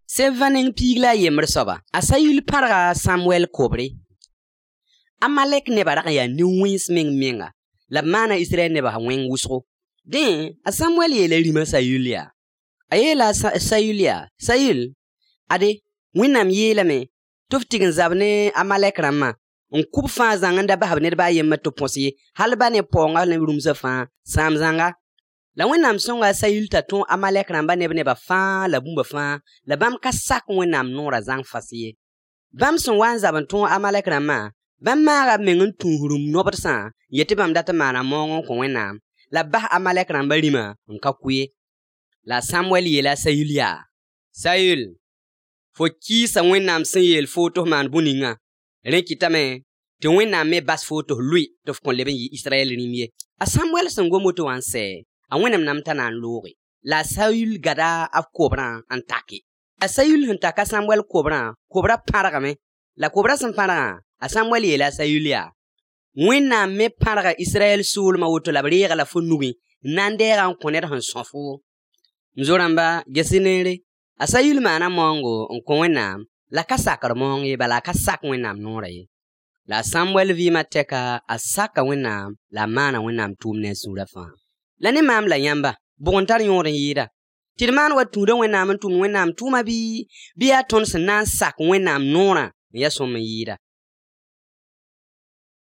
Sevaning pigla yemr soba. Asayul parga Samuel Kobre. Amalek nebara ya ni wins menga. La mana Israel neba wen wusro. Den, a Samuel yele rima Sayulia. Ayela Sayulia. Sayul. Ade, winam yela me. Tuftigin zabne Amalek rama. On coupe fa zanganda ba habne ba yemma to ponsi. Halba ne ponga ne rumza fa. Sam zanga. La wẽnnaam sõnga Sayul t'a tõog Amalek rãmba neba fãa la bũmba fãa la bãmb ka sak wẽnnaam noorã zãng fas ye. Bãmb sẽn wa n zab n tõog Amalek rãmbã, bãmb maaga meng n tũusrum nobdsã yetɩ bãmb dat n maana moog n kõ wẽnnaam la bas Amalek rãmbã rĩmã n ka kʋye. La Samuel yeela Sayul yaa: Sayul, fo kiisa wẽnnaam sẽn yeel foo tɩ f maan bũ-ningã, rẽ kɩtame tɩ wẽnnaam me bas foo tɩ f lʋɩ tɩ f kõn leb n yɩ Israɛl rĩm ye. A Samuel sẽn gom woto wã n sɛ, a wẽnnaam nam t'a na n looge. La Sayul gada a kobrã n take. A Sayul sẽn tak a Samuel kobrã pãrgame. La kobrã sẽn pãrgã, a Samuel yeela Sayul yaa: wẽnnaam me pãrga Israɛl soolmã woto la b reega la fo nugẽ n na n dɛɛga n kõ ned sẽn sõ fo. M zo-rãmba, ges-y neere. A Sayul maana moongo n kõ wẽnnaam la ka sakr moong ye bala a ka sak wẽnnaam noorã ye. La Samuel vɩɩmã tɛka a saka wẽnnaam la a maana wẽnnaam tʋʋm ne a sũurã fãa. La ne maam la yãmba, bʋg n tar yõod n yɩɩda. Tɩ d maan wa tũuda wẽnnaam n tʋmd wẽnnaam tʋʋma bɩ yaa tõnd sẽn na n sak wẽnnaam noorã n ya sõm n yɩɩda.